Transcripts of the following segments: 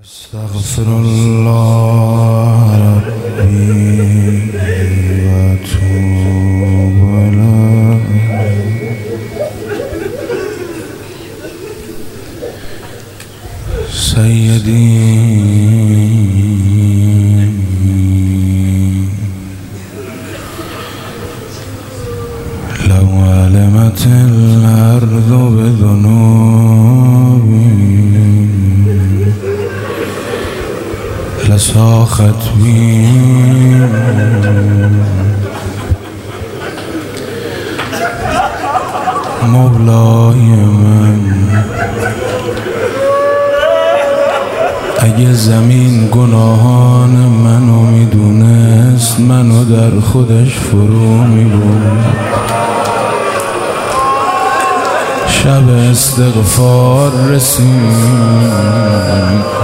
استغفر الله ربي واتوب إليه. سيدي لو علمت الأرض بذنوبي لساخت بي مولای من. اگه زمین گناهان منو میدونست منو در خودش فرو میبرد. شب استغفار رسید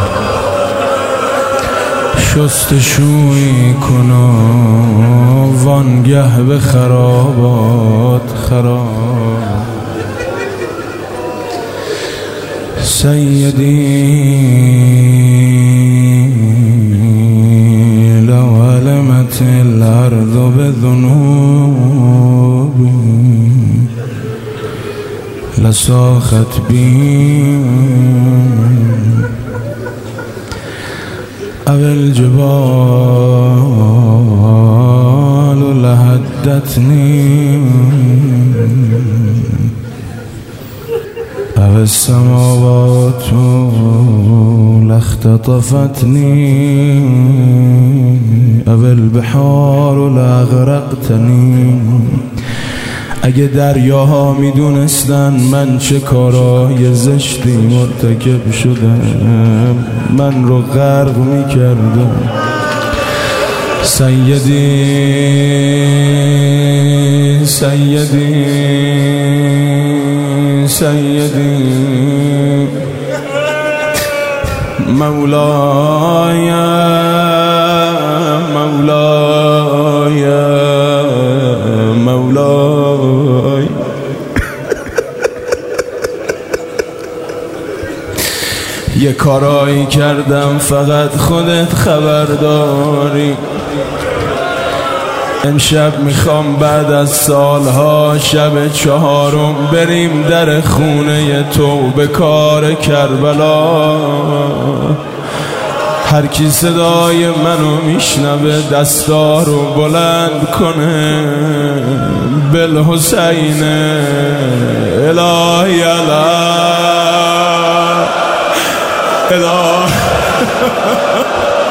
شستشویی کنم وانگه به خرابات خراب. سيدي لو علمت الأرض بذنوبي لساخت بي أو الجبال لهدتني أو السماوات لاختطفتني أو البحار لاغرقتنی. اگه دریاها میدونستن من چه کارای زشتی مرتکب شدم من رو غرق میکردم. سیدی سیدی سیدی مولاي مولاي مولاي یه کارایی کردم فقط خودت خبرداری. امشب میخوام بعد از سالها شب چهارم بریم در خونه توبه کار کربلا. هر کی صدای منو میشنوه دستا رو بلند کنه بالحسین الهی الهی